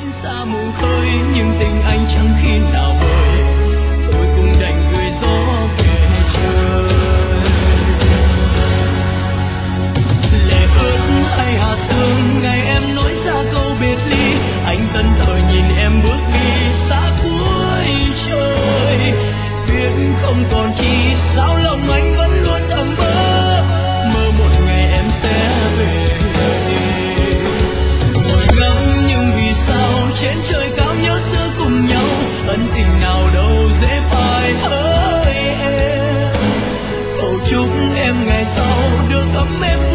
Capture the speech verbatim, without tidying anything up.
xa mù khơi nhưng tình anh chẳng khi nào vơi, thôi cũng đành gửi gió về trời. Lệ ướt hay hà sương ngày em nói xa câu biệt ly, anh tân thờ nhìn em bước đi xa cuối trời. Biết không còn chi sao lòng anh vẫn luôn thầm mơ, mơ một ngày em sẽ về. Ngồi ngắm nhưng vì sao trên trời cao nhớ xưa cùng nhau, ân tình nào đâu dễ phai hỡi em. Cầu chúc em ngày sau được ấm êm